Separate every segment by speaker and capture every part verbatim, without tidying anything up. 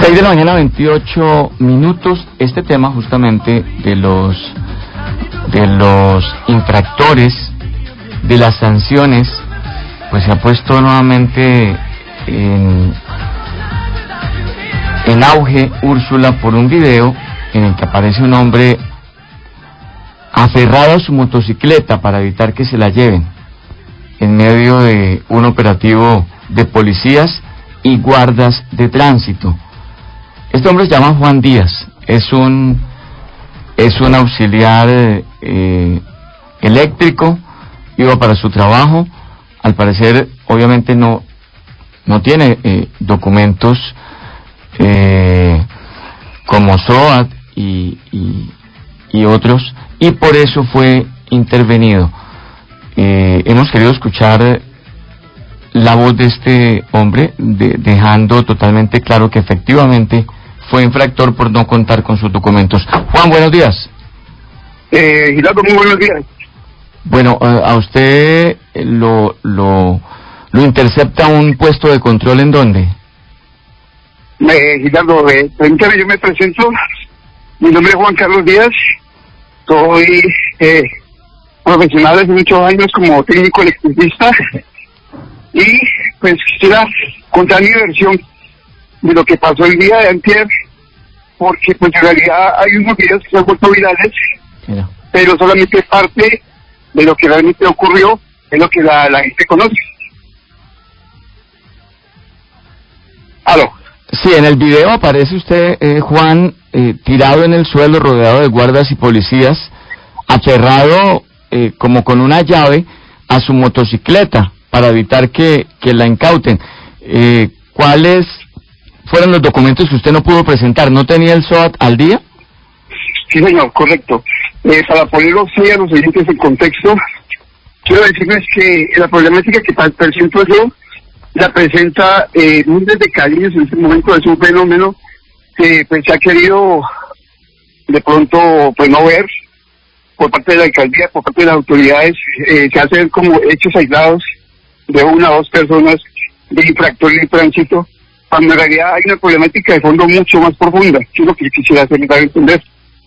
Speaker 1: seis de la mañana, veintiocho minutos. Este tema justamente de los de los infractores, de las sanciones, pues se ha puesto nuevamente en, en auge, Úrsula, por un video en el que aparece un hombre aferrado a su motocicleta para evitar que se la lleven, en medio de un operativo de policías y guardas de tránsito. Este hombre se llama Juan Díaz, es un es un auxiliar eh, eléctrico, iba para su trabajo, al parecer obviamente no no tiene eh, documentos eh, como S O A T y, y, y otros, y por eso fue intervenido. Eh, hemos querido escuchar la voz de este hombre, de, dejando totalmente claro que efectivamente fue infractor por no contar con sus documentos. Juan, buenos días.
Speaker 2: Eh, Giraldo, muy buenos días.
Speaker 1: Bueno, a usted lo, lo, lo intercepta un puesto de control, ¿en dónde?
Speaker 2: Eh, Giraldo, eh, permítame, yo me presento. Mi nombre es Juan Carlos Díaz. Soy eh, profesional desde muchos años como técnico electricista. Y pues quisiera contar mi versión de lo que pasó el día de antier, porque pues en realidad hay unos videos que se han vuelto virales, yeah. pero solamente parte de lo que realmente ocurrió es lo que la, la gente conoce. ¿Aló?
Speaker 1: Sí, en el video aparece usted, eh, Juan, eh, tirado en el suelo, rodeado de guardas y policías, aferrado eh, como con una llave a su motocicleta para evitar que, que la incauten. Eh, ¿Cuáles fueron los documentos que usted no pudo presentar? ¿No tenía el S O A T al día?
Speaker 2: Sí, señor, correcto. Eh, para ponerlo sí a los oyentes en contexto, quiero decirles que la problemática que presento yo la presenta eh, miles de cariños en este momento. Es un fenómeno que pues se ha querido de pronto pues no ver por parte de la alcaldía, por parte de las autoridades. Eh, se hacen como hechos aislados de una o dos personas de infractores de tránsito, cuando en realidad hay una problemática de fondo mucho más profunda, que es lo que quisiera hacer dar a entender.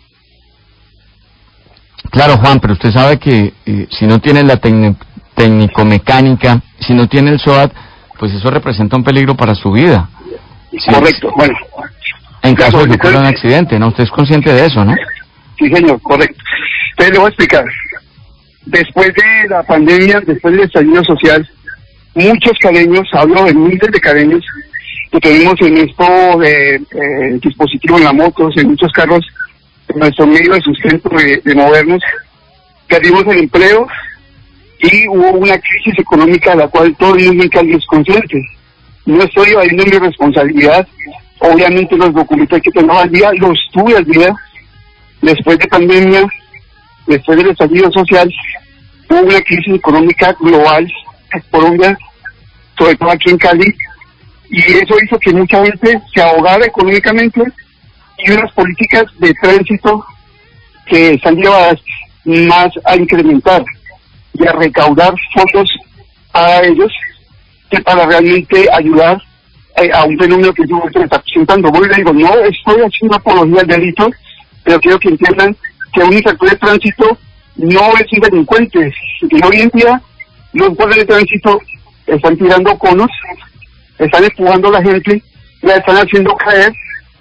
Speaker 1: Claro, Juan, pero usted sabe que eh, si no tiene la técnico-mecánica, si no tiene el S O A T, pues eso representa un peligro para su vida.
Speaker 2: Correcto, sí. Bueno.
Speaker 1: En caso de que ocurra un accidente, ¿no? Usted es consciente de eso, ¿no?
Speaker 2: Sí, señor, correcto. Entonces le voy a explicar. Después de la pandemia, después del estallido social, muchos caleños, hablo de miles de caleños, que tenemos en esto de eh, dispositivos en las motos, en muchos carros, en nuestro medio de sustento de, de movernos, perdimos el empleo y hubo una crisis económica de la cual todo el mundo en Cali es consciente. No estoy evadiendo mi responsabilidad, obviamente los documentos que tengo al día los tuve al día. Después de pandemia, después del estallido social, hubo una crisis económica global en Colombia, sobre todo aquí en Cali, y eso hizo que mucha gente se ahogara económicamente, y unas políticas de tránsito que están llevadas más a incrementar y a recaudar fondos a ellos que para realmente ayudar eh, a un fenómeno que yo me está presentando. Voy y le digo, no estoy haciendo apología al delito, pero quiero que entiendan que un infractor de tránsito no es un delincuente, y hoy en día los guardias de tránsito están tirando conos, están empujando a la gente, la están haciendo caer,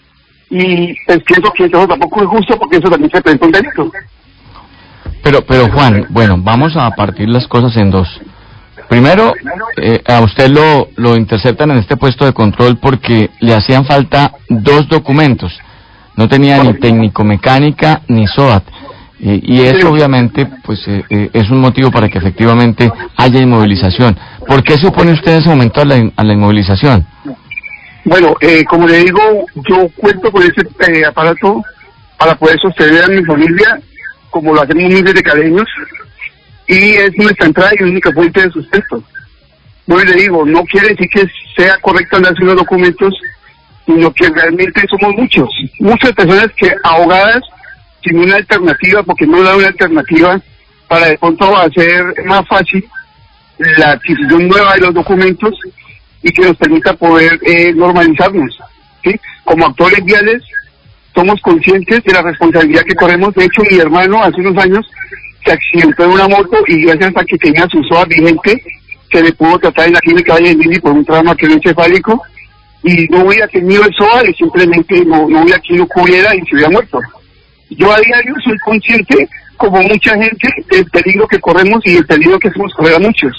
Speaker 2: y pues pienso que eso tampoco es justo, porque eso también se presenta un delito.
Speaker 1: Pero, pero Juan, bueno, vamos a partir las cosas en dos. Primero, eh, a usted lo, lo interceptan en este puesto de control porque le hacían falta dos documentos. No tenía ni técnico-mecánica ni S O A T. Eh, y eso obviamente pues eh, eh, es un motivo para que efectivamente haya inmovilización. ¿Por qué se opone usted en ese momento a la, a la inmovilización?
Speaker 2: Bueno, eh, como le digo, yo cuento con ese eh, aparato para poder sostener a mi familia, como lo hacemos miles de caleños, y es nuestra entrada y única fuente de sustento. Bueno, le digo, no quiere decir que sea correcto andar haciendo documentos, sino que realmente somos muchos, muchas personas que ahogadas, sin una alternativa, porque no da una alternativa para de pronto hacer más fácil la adquisición nueva de los documentos y que nos permita poder eh, normalizarnos. ¿sí? Como actores viales somos conscientes de la responsabilidad que corremos. De hecho, mi hermano hace unos años se accidentó en una moto y gracias a que tenía su S O A vigente, se le pudo tratar en la clínica Valle del Lili por un trauma craneoencefálico, y no hubiera tenido el S O A y simplemente no, no hubiera quien lo cubriera y se hubiera muerto. Yo a diario soy consciente, como mucha gente, del peligro que corremos y del peligro que hacemos correr a muchos.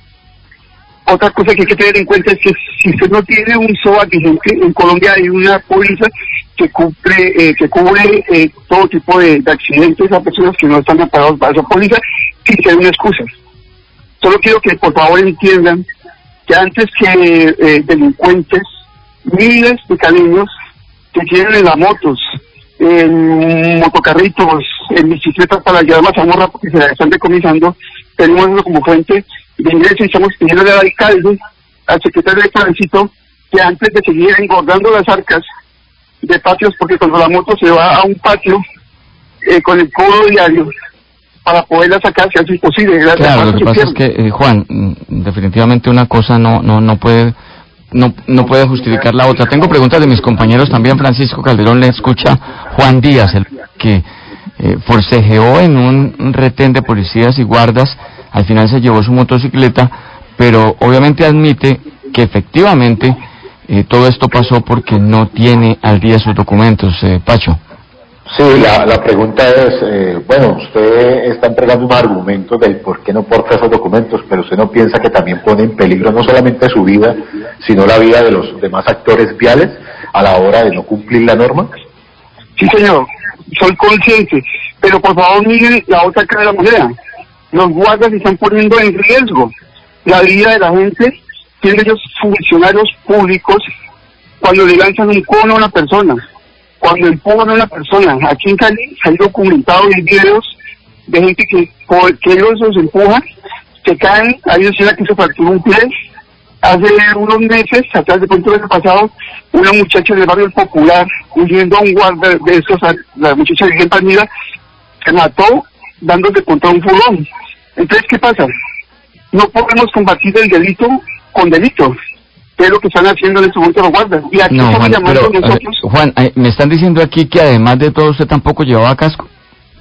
Speaker 2: Otra cosa que hay que tener en cuenta es que si usted no tiene un S O A vigente, en Colombia hay una póliza que cubre, eh, que cubre eh, todo tipo de, de accidentes a personas que no están preparados para esa póliza sin tener una excusa. Solo quiero que por favor entiendan que antes que eh, delincuentes, miles de caleños que tienen en las motos, en motocarritos, en bicicletas para llevar más Mazamorra porque se la están decomisando, tenemos eso como fuente de ingreso y estamos pidiendo al alcalde, al secretario de Tránsito, que antes de seguir engordando las arcas de patios, porque cuando la moto se va a un patio eh, con el cobro diario, para poderla sacar se hace imposible.
Speaker 1: Claro, lo que pasa es que, eh, Juan, definitivamente una cosa no no no puede no no puede justificar la otra. Tengo preguntas de mis compañeros también. Francisco Calderón le escucha Juan Díaz, el que eh, forcejeó en un retén de policías y guardas, al final se llevó su motocicleta, pero obviamente admite que efectivamente eh, todo esto pasó porque no tiene al día sus documentos. eh, Pacho.
Speaker 3: Sí, la, la pregunta es, eh, bueno, usted está entregando un argumento del por qué no porta esos documentos, pero usted no piensa que también pone en peligro no solamente su vida, sino la vida de los demás actores viales a la hora de no cumplir la norma.
Speaker 2: Sí, señor, soy consciente, pero por favor miren la otra cara de la moneda. Los guardas están poniendo en riesgo la vida de la gente, siendo ellos funcionarios públicos, cuando le lanzan un cono a una persona, cuando empujan a una persona. Aquí en Cali hay documentado y hay videos de gente que, por, que ellos los empujan, se caen. Hay una señora que se fracturó un pie. Hace unos meses, atrás de pronto del año pasado, una muchacha del barrio El Popular, huyendo a un guarda de esos, la muchacha de en Palmira, se mató dándose contra un furgón. Entonces, ¿qué pasa? No podemos combatir el delito con delito, que es lo que están haciendo en este momento los guardas. Y aquí
Speaker 1: no,
Speaker 2: estamos
Speaker 1: Juan,
Speaker 2: llamando
Speaker 1: pero,
Speaker 2: nosotros.
Speaker 1: Eh, Juan, eh, me están diciendo aquí que además de todo usted tampoco llevaba casco.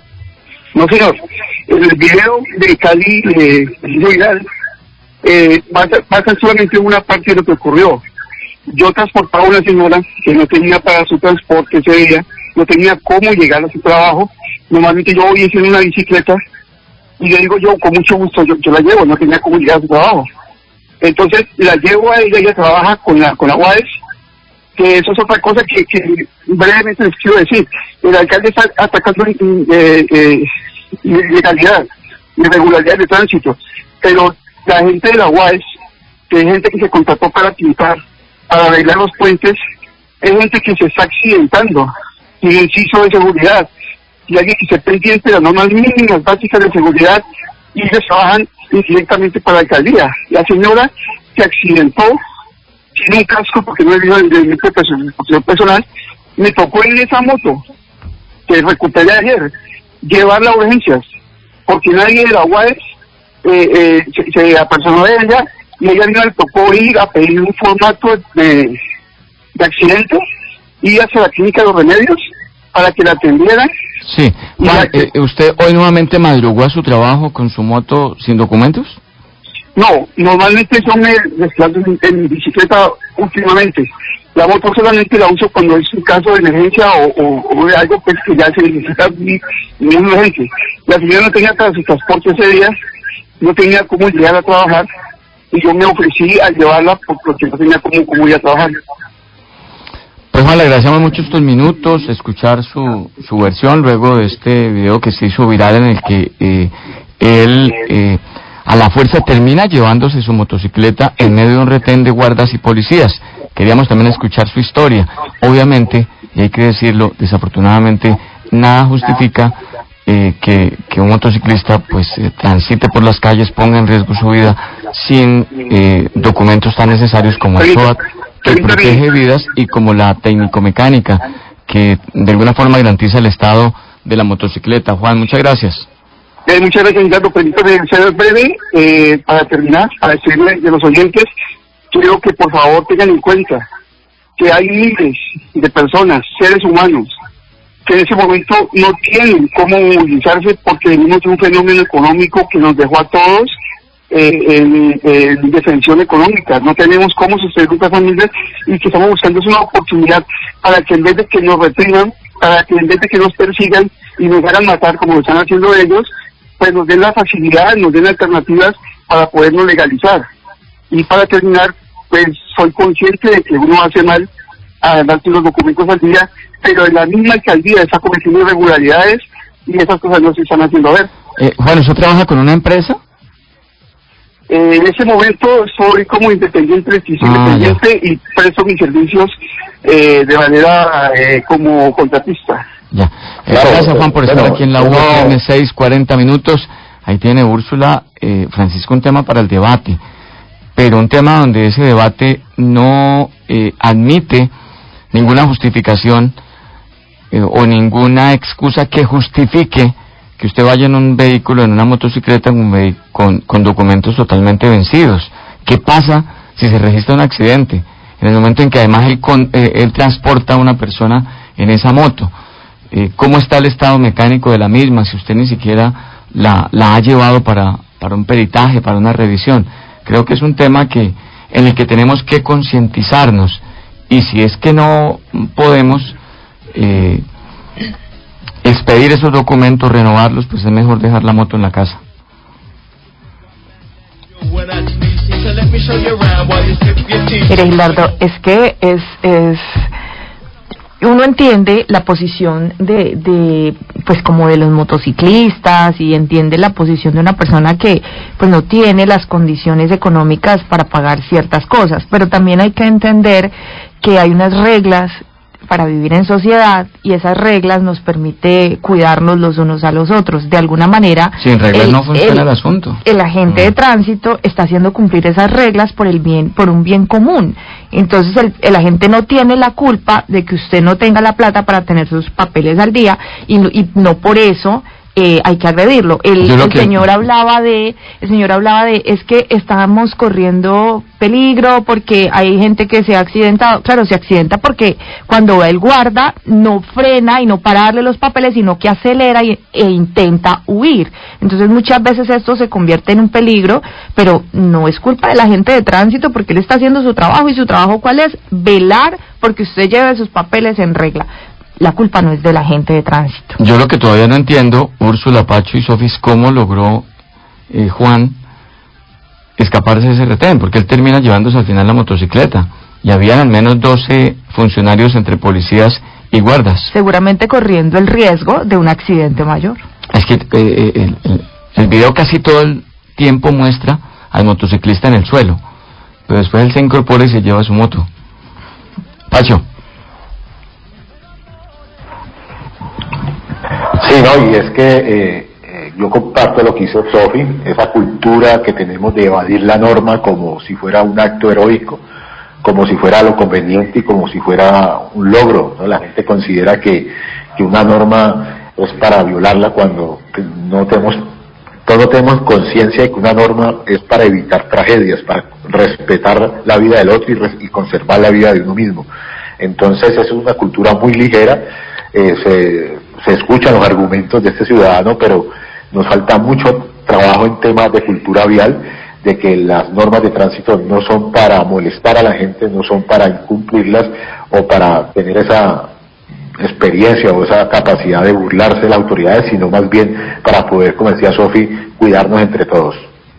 Speaker 2: No, señor. En el video de Cali, de viral, eh, pasa, pasa solamente una parte de lo que ocurrió. Yo transportaba a una señora que no tenía para su transporte ese día, no tenía cómo llegar a su trabajo. Normalmente yo voy en una bicicleta y le digo yo, con mucho gusto, yo, yo la llevo, no tenía cómo llegar a su trabajo. Entonces la llevo a ella, ella trabaja con la con la U A E S, que eso es otra cosa que, que brevemente les quiero decir. El alcalde está atacando eh, eh, ilegalidad, irregularidad de tránsito, pero la gente de la U A E S, que es gente que se contrató para pintar, para arreglar los puentes, es gente que se está accidentando, sin inciso de seguridad, y alguien que esté pendiente de las normas mínimas básicas de seguridad, y ellos trabajan indirectamente para la alcaldía. La señora se accidentó sin un casco porque no le dio el de protección personal. Me tocó en esa moto que recuperé ayer llevarla a urgencias porque nadie de la U A E S eh, eh, se, se apersonó de ella, y ella no le tocó ir a pedir un formato de, de accidente, ir hacia la clínica de los remedios para que la atendieran.
Speaker 1: Sí, Juan, eh, ¿usted hoy nuevamente madrugó a su trabajo con su moto sin documentos?
Speaker 2: No, normalmente yo me desplazo en, en bicicleta últimamente. La moto solamente la uso cuando es un caso de emergencia o, o, o de algo pues que ya se necesita muy, muy urgente. La señora no tenía para su transporte ese día, no tenía cómo llegar a trabajar, y yo me ofrecí a llevarla porque no tenía cómo, cómo ir a trabajar.
Speaker 1: Pues Juan, le agradecemos mucho estos minutos, escuchar su, su versión luego de este video que se hizo viral en el que eh, él eh, a la fuerza termina llevándose su motocicleta en medio de un retén de guardas y policías. Queríamos también escuchar su historia. Obviamente, y hay que decirlo, desafortunadamente nada justifica eh, que, que un motociclista pues eh, transite por las calles, ponga en riesgo su vida sin eh, documentos tan necesarios como el S O A T, que protege vidas, y como la técnico-mecánica, que de alguna forma garantiza el estado de la motocicleta. Juan, muchas gracias.
Speaker 2: Eh, muchas gracias, Ricardo. Permítame ser breve eh, para terminar, para decirle de los oyentes, quiero que por favor tengan en cuenta que hay miles de personas, seres humanos, que en ese momento no tienen cómo movilizarse porque venimos de un fenómeno económico que nos dejó a todos eh, en, en defensión económica. No tenemos cómo sostener nuestras familias y que estamos buscando una oportunidad para que en vez de que nos repriman, para que en vez de que nos persigan y nos hagan matar como lo están haciendo ellos, pues nos den la facilidad, nos den alternativas para podernos legalizar. Y para terminar, pues soy consciente de que uno hace mal a darte los documentos al día, pero en la misma alcaldía está cometiendo irregularidades y esas cosas no se están haciendo ver.
Speaker 1: Eh, Juan, ¿usted trabaja con una empresa?
Speaker 2: Eh, en ese momento soy como independiente, ah, independiente ya. Y presto mis servicios eh, de manera eh, como contratista.
Speaker 1: Ya. Eh, claro, gracias, Juan, por estar bueno, aquí en la U. Tiene seis, cuarenta minutos. Ahí tiene Úrsula, eh, Francisco, un tema para el debate, pero un tema donde ese debate no eh, admite ninguna justificación eh, o ninguna excusa que justifique que usted vaya en un vehículo, en una motocicleta con, con, con documentos totalmente vencidos. ¿Qué pasa si se registra un accidente? En el momento en que además él, con, eh, él transporta a una persona en esa moto. Eh, ¿Cómo está el estado mecánico de la misma? Si usted ni siquiera la, la ha llevado para, para un peritaje, para una revisión. Creo que es un tema que en el que tenemos que concientizarnos. Y si es que no podemos eh, expedir esos documentos, renovarlos, pues es mejor dejar la moto en la casa.
Speaker 4: Mire, Gilardo, es que es, es uno entiende la posición de, de, pues como de los motociclistas, y entiende la posición de una persona que pues no tiene las condiciones económicas para pagar ciertas cosas, pero también hay que entender que hay unas reglas para vivir en sociedad, y esas reglas nos permite cuidarnos los unos a los otros. De alguna manera,
Speaker 1: sin reglas el, no funciona el, el asunto.
Speaker 4: El agente mm. de tránsito está haciendo cumplir esas reglas por el bien, por un bien común. Entonces el, el agente no tiene la culpa de que usted no tenga la plata para tener sus papeles al día, y, y no por eso Eh, hay que agredirlo. El, el que... señor hablaba de, el señor hablaba de, es que estábamos corriendo peligro porque hay gente que se ha accidentado. Claro, se accidenta porque cuando el guarda no frena y no para darle los papeles, sino que acelera y, e intenta huir. Entonces muchas veces esto se convierte en un peligro, pero no es culpa del agente de tránsito, porque él está haciendo su trabajo, y su trabajo ¿cuál es? Velar porque usted lleve sus papeles en regla. La culpa no es del agente de tránsito.
Speaker 1: Yo lo que todavía no entiendo, Úrsula, Pacho y Sofis, cómo logró eh, Juan escaparse de ese retén, porque él termina llevándose al final la motocicleta, y habían al menos doce funcionarios entre policías y guardas.
Speaker 4: Seguramente corriendo el riesgo de un accidente mayor.
Speaker 1: Es que eh, el, el, el video casi todo el tiempo muestra al motociclista en el suelo, pero después él se incorpora y se lleva su moto. Pacho.
Speaker 3: Sí, no, y es que eh, eh, yo comparto lo que hizo Sofi, esa cultura que tenemos de evadir la norma como si fuera un acto heroico, como si fuera lo conveniente y como si fuera un logro, ¿no? La gente considera que, que una norma es para violarla cuando no tenemos, todos tenemos conciencia de que una norma es para evitar tragedias, para respetar la vida del otro y, res, y conservar la vida de uno mismo. Entonces es una cultura muy ligera, eh, se... se escuchan los argumentos de este ciudadano, pero nos falta mucho trabajo en temas de cultura vial, de que las normas de tránsito no son para molestar a la gente, no son para incumplirlas o para tener esa experiencia o esa capacidad de burlarse de las autoridades, sino más bien para poder, como decía Sofi, cuidarnos entre todos.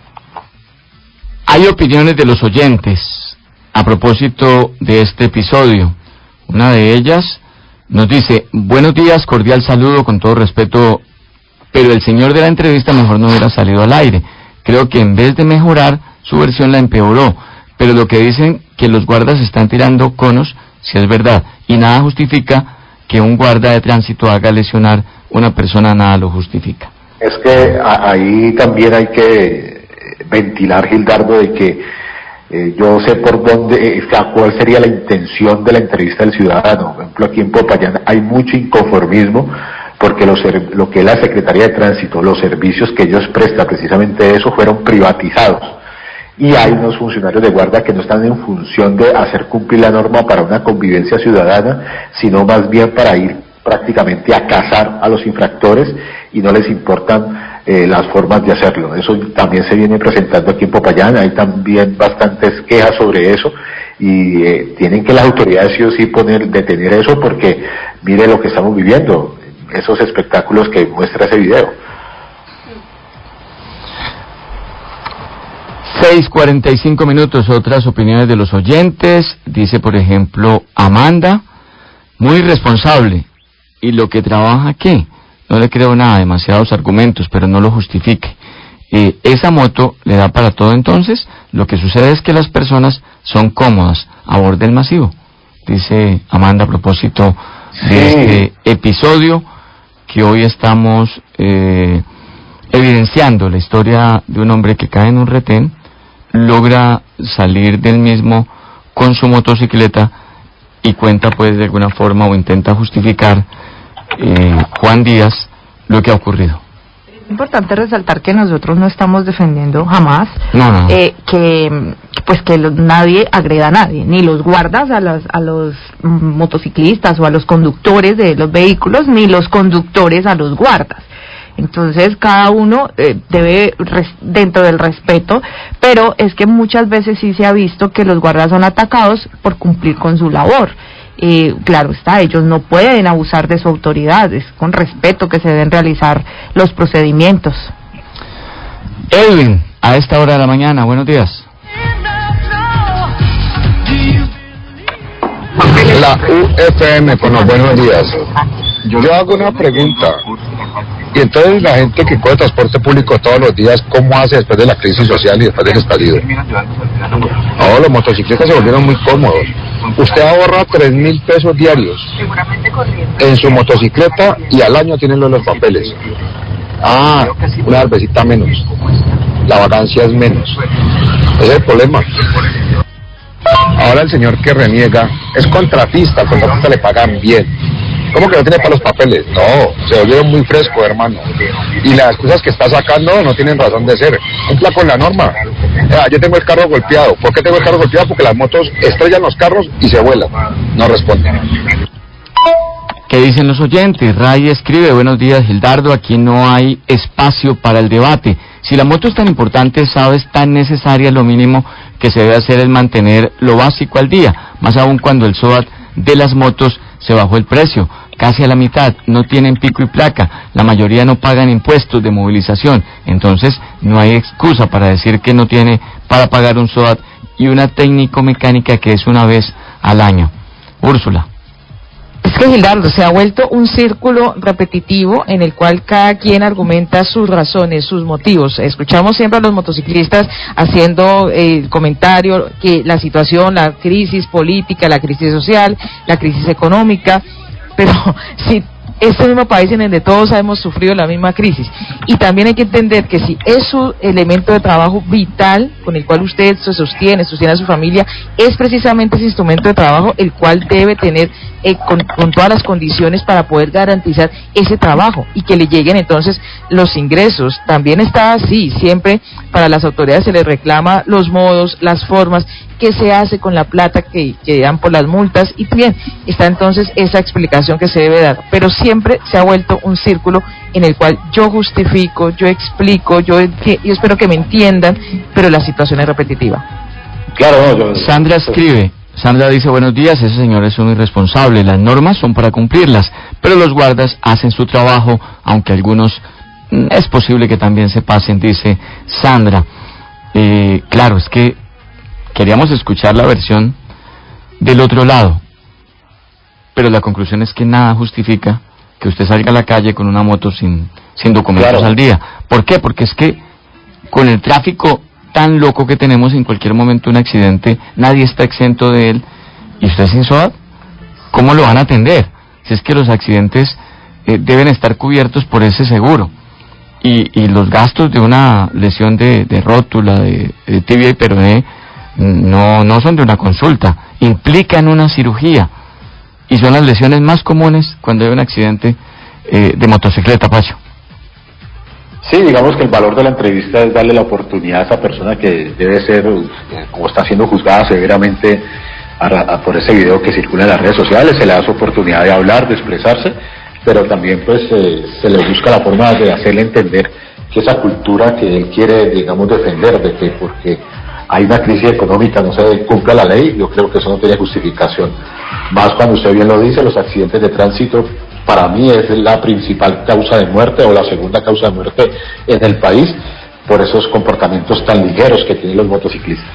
Speaker 1: Hay opiniones de los oyentes a propósito de este episodio. Una de ellas nos dice: buenos días, cordial saludo, con todo respeto, pero el señor de la entrevista mejor no hubiera salido al aire. Creo que en vez de mejorar, su versión la empeoró. Pero lo que dicen que los guardas están tirando conos, si es verdad, y nada justifica que un guarda de tránsito haga lesionar una persona, nada lo justifica.
Speaker 3: Es que a, ahí también hay que ventilar, Gildardo, de que Eh, yo sé por dónde, eh, cuál sería la intención de la entrevista del ciudadano. Por ejemplo, aquí en Popayán hay mucho inconformismo porque los, lo que es la Secretaría de Tránsito, los servicios que ellos prestan, precisamente eso, fueron privatizados. y hay unos funcionarios de guardia que no están en función de hacer cumplir la norma para una convivencia ciudadana, sino más bien para ir prácticamente a cazar a los infractores y no les importan eh, las formas de hacerlo. Eso también se viene presentando aquí en Popayán, hay también bastantes quejas sobre eso y eh, tienen que las autoridades sí o sí poner, detener eso, porque mire lo que estamos viviendo, esos espectáculos que muestra ese video.
Speaker 1: seis cuarenta y cinco minutos, otras opiniones de los oyentes. Dice, por ejemplo, Amanda, muy responsable. ¿Y lo que trabaja qué? No le creo nada, demasiados argumentos, pero no lo justifique. Eh, esa moto le da para todo entonces. Lo que sucede es que las personas son cómodas a bordo del masivo. Dice Amanda a propósito de sí. este episodio que hoy estamos eh, evidenciando, la historia de un hombre que cae en un retén, logra salir del mismo con su motocicleta y cuenta pues de alguna forma o intenta justificar eh, Juan Díaz lo que ha ocurrido.
Speaker 4: Es importante resaltar que nosotros no estamos defendiendo jamás
Speaker 1: no, no.
Speaker 4: Eh, que pues que lo, nadie agreda a nadie, ni los guardas a los a los motociclistas o a los conductores de los vehículos, ni los conductores a los guardas. Entonces cada uno eh, debe res, dentro del respeto, pero es que muchas veces sí se ha visto que los guardas son atacados por cumplir con su labor. Eh, claro está, ellos no pueden abusar de su autoridad, es con respeto que se deben realizar los procedimientos.
Speaker 1: Edwin, a esta hora de la mañana, buenos días.
Speaker 5: La U F M con los buenos días. Yo hago una pregunta. Y entonces la gente que coge transporte público todos los días, ¿cómo hace después de la crisis social y después del estallido? No, los motociclistas se volvieron muy cómodos. Usted ahorra tres mil pesos diarios en su motocicleta y al año tienen los papeles. Ah, una cervecita menos. La vacancia es menos. Ese es el problema. Ahora el señor que reniega es contratista, al contratista le pagan bien. ¿Cómo que no tiene para los papeles? No, se volvieron muy frescos, hermano. Y las excusas que está sacando no tienen razón de ser. Cumpla con la norma. Ah, yo tengo el carro golpeado. ¿Por qué tengo el carro golpeado? Porque las motos estrellan los carros y se vuelan. No responden.
Speaker 1: ¿Qué dicen los oyentes? Ray escribe, buenos días Gildardo, aquí no hay espacio para el debate. Si la moto es tan importante, sabes, tan necesaria, lo mínimo que se debe hacer es mantener lo básico al día, más aún cuando el SOAT de las motos se bajó el precio, casi a la mitad, no tienen pico y placa, la mayoría no pagan impuestos de movilización, entonces no hay excusa para decir que no tiene para pagar un SOAT y una técnico-mecánica que es una vez al año. Úrsula.
Speaker 6: Es que Gildardo, se ha vuelto un círculo repetitivo en el cual cada quien argumenta sus razones, sus motivos. Escuchamos siempre a los motociclistas haciendo el eh, comentario que la situación, la crisis política, la crisis social, la crisis económica, pero si este mismo país en el que todos hemos sufrido la misma crisis. Y también hay que entender que si es su elemento de trabajo vital, con el cual usted se sostiene, sostiene a su familia, es precisamente ese instrumento de trabajo el cual debe tener eh, con, con todas las condiciones para poder garantizar ese trabajo y que le lleguen entonces los ingresos. También está así, siempre para las autoridades se les reclama los modos, las formas, qué se hace con la plata que, que dan por las multas, y también está entonces esa explicación que se debe dar, pero siempre se ha vuelto un círculo en el cual yo justifico, yo explico, yo, yo espero que me entiendan, pero la situación es repetitiva.
Speaker 1: Claro, no, yo... Sandra escribe, Sandra dice, buenos días, esos señores son irresponsables, las normas son para cumplirlas, pero los guardas hacen su trabajo, aunque algunos mm, es posible que también se pasen, dice Sandra. Eh, claro, es que queríamos escuchar la versión del otro lado, pero la conclusión es que nada justifica que usted salga a la calle con una moto sin, sin documentos claro. al día. ¿Por qué? Porque es que con el tráfico tan loco que tenemos, en cualquier momento un accidente, nadie está exento de él, y usted sin SOAT, ¿cómo lo van a atender? Si es que los accidentes eh, deben estar cubiertos por ese seguro, y, y los gastos de una lesión de, de rótula, de, de tibia y peroné, no, no son de una consulta, implican una cirugía, y son las lesiones más comunes cuando hay un accidente eh, de motocicleta, Pacho.
Speaker 3: Sí, digamos que el valor de la entrevista es darle la oportunidad a esa persona que debe ser, eh, o está siendo juzgada severamente a, a, por ese video que circula en las redes sociales, se le da su oportunidad de hablar, de expresarse, pero también pues eh, se le busca la forma de hacerle entender que esa cultura que él quiere, digamos, defender, de que porque hay una crisis económica no se cumpla la ley, yo creo que eso no tiene justificación. Más cuando usted bien lo dice, los accidentes de tránsito para mí es la principal causa de muerte o la segunda causa de muerte en el país por esos comportamientos tan ligeros que tienen los motociclistas.